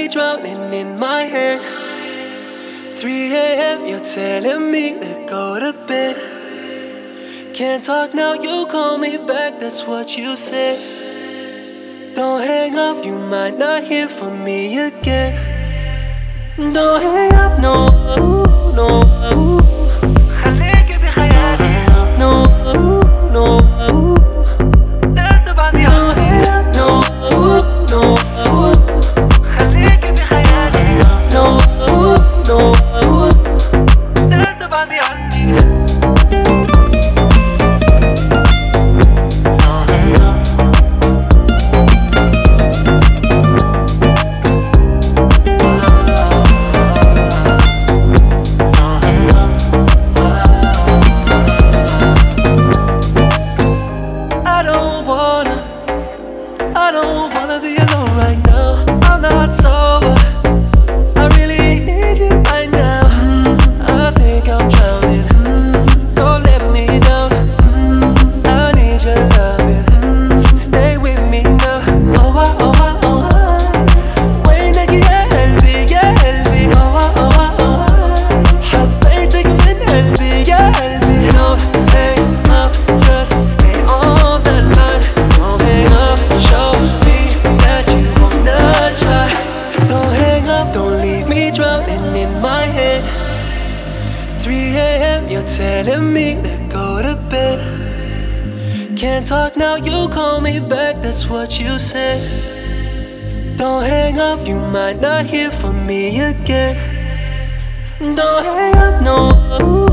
me drowning in my head. 3 a.m. you're telling me to go to bed. Can't talk now, you call me back, that's what you said. Don't hang up, you might not hear from me again. Don't hang up, no, no. No, no. I don't wanna be alone right now. I'm not sober, I really need you right now. I think I'm drowning, don't let me down. I need your loving, stay with me now. Oh, وينك يا قلبي يا قلبي. حبيتك من قلبي يا قلبي. Don't hang up, just stay on the line. Don't hang up, show me that you wanna try. Don't hang up, don't leave me drowning in my head. 3 a.m. you're telling me to go to bed. Can't talk now, you call me back, that's what you said. Don't hang up, you might not hear from me again. Don't hang up, no.